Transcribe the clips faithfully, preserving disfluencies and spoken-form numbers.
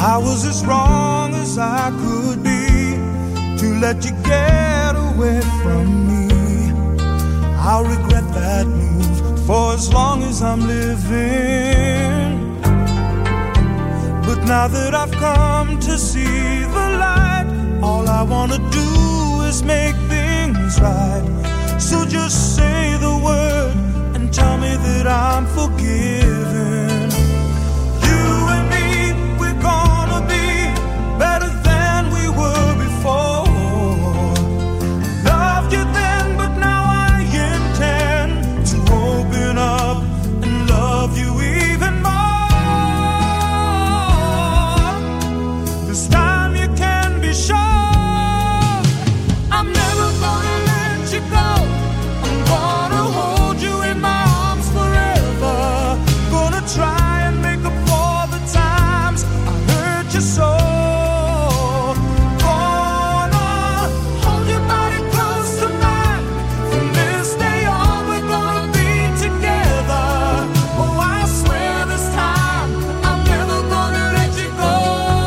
I was as wrong as I could be to let you get away from me. I'll regret that move for as long as I'm living. But now that I've come to see the light, all I wanna do is make things right. So just say the word and tell me that I'm forgiven. You and me, we're gonna be better than we were before. Loved you then, but now I intend to open up and love you even more. This time you can be sure I'm never gonna let you go. I'm gonna hold you in my arms forever. Gonna try and make up for the times I hurt you so. Gonna hold your body close to mine. From this day on, we're gonna be together. Oh, I swear this time I'm never gonna let you go.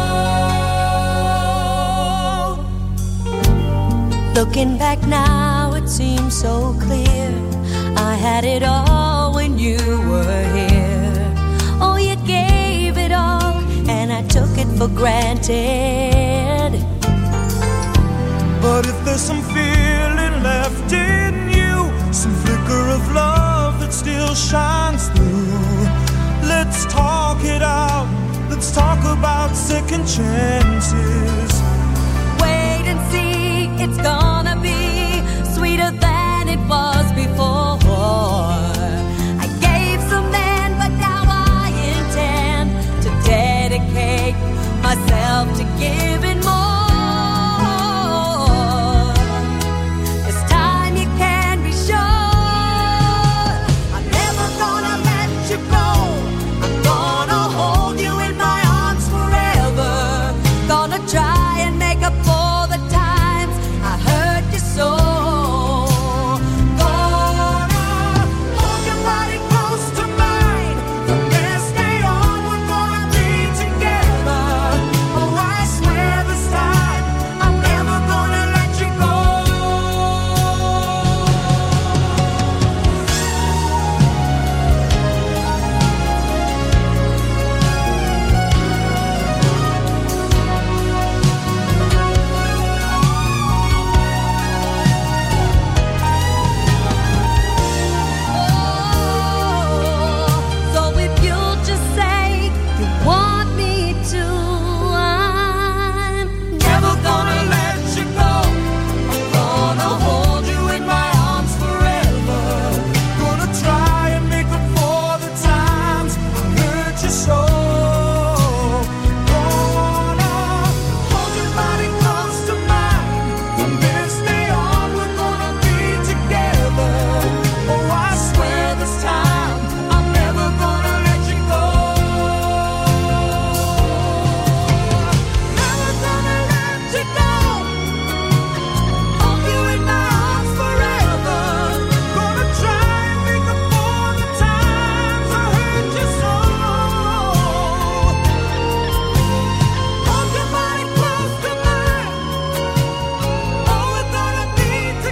Looking back now, it seems so clear. I had it all when you were here. Oh, you gave it all, and I took it for granted. But if there's some feeling left in you, some flicker of love that still shines through, let's talk it out. Let's talk about second chances. Wait and see, it's gonna be sweeter than it was before. I gave some then, but now I intend to dedicate myself to giving more.